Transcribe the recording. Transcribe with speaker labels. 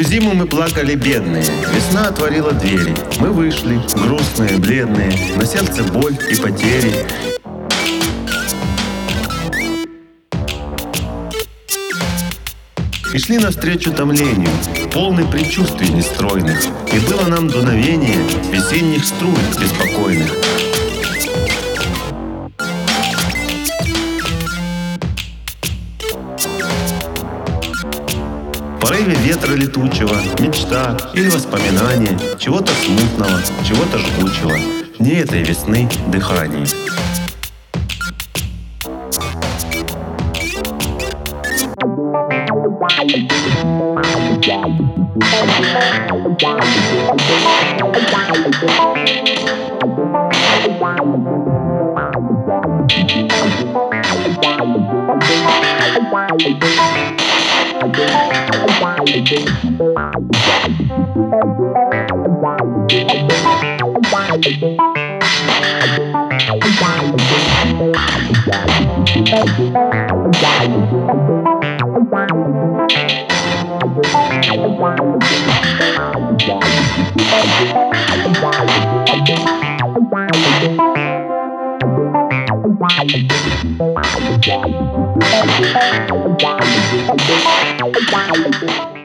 Speaker 1: зиму мы плакали бедные, весна отворила двери. Мы вышли, грустные, бледные, на сердце боль и потери. И шли навстречу томлению, полный предчувствий нестройных. И было нам дуновение весенних струй беспокойных. В порыве ветра летучего, мечта или воспоминание чего-то смутного, чего-то жгучего, не этой весны дыхание.
Speaker 2: Wow.